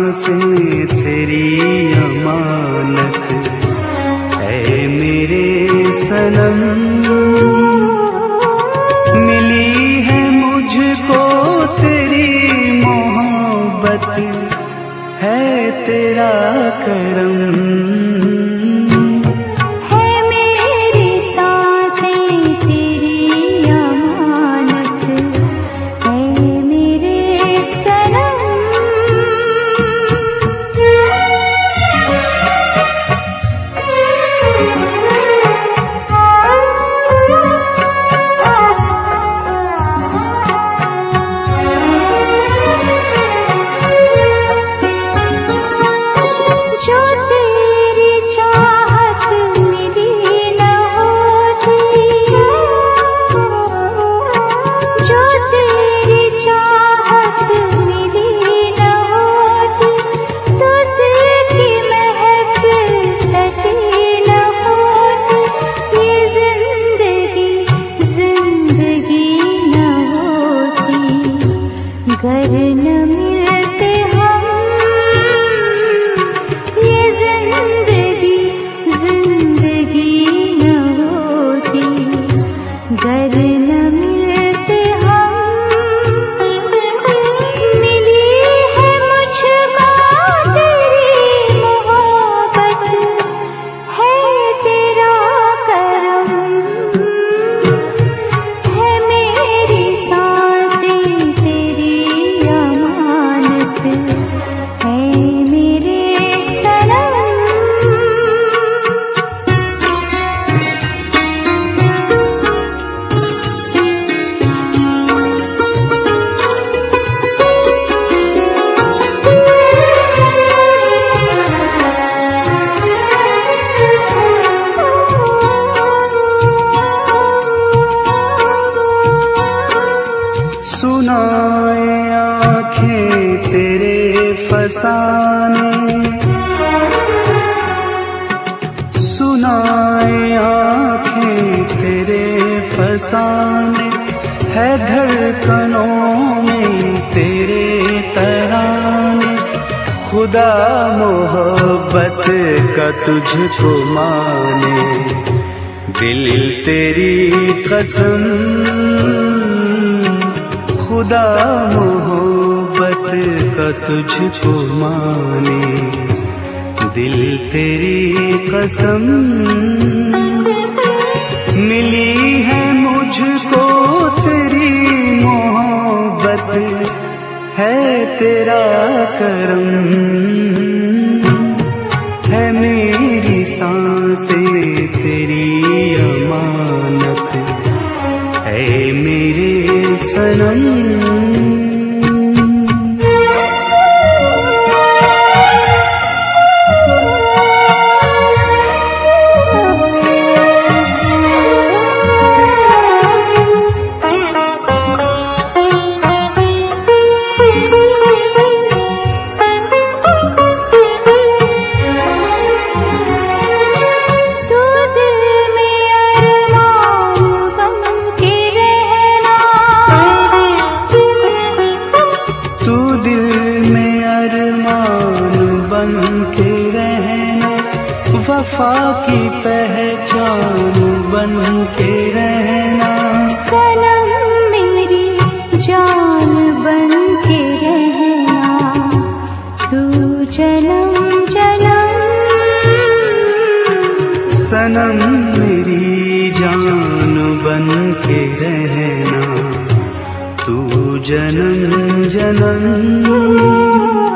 सांसें तेरी अमानत है मेरे सनम। मिली है मुझको तेरी मोहब्बत है तेरा करम। घर न मिलते हम, ये जिंदगी जिंदगी न होती। घर न मिलते हम, मिली है मुझको तेरी मोहब्बत है तेरा करम। है मेरी सांसें तेरी अमानत है मेरे सनम। सुनाए आँखें तेरे फसाने, सुनाए आँखें तेरे फसाने, है धड़कनों में तेरे तराने। खुदा मोहब्बत का तुझको माने, दिल तेरी कसम। खुदा मोहब्बत का तुझको माने, दिल तेरी कसम। मिली है मुझको तेरी मोहब्बत है तेरा करम। है मेरी सांसें तेरी अमानत है मेरे सनम। वफा की पहचान बन के रहना, सनम मेरी जान बन के रहना। तू जन्म जन्म, सनम मेरी जान बन के रहना। तू जन्म जन्म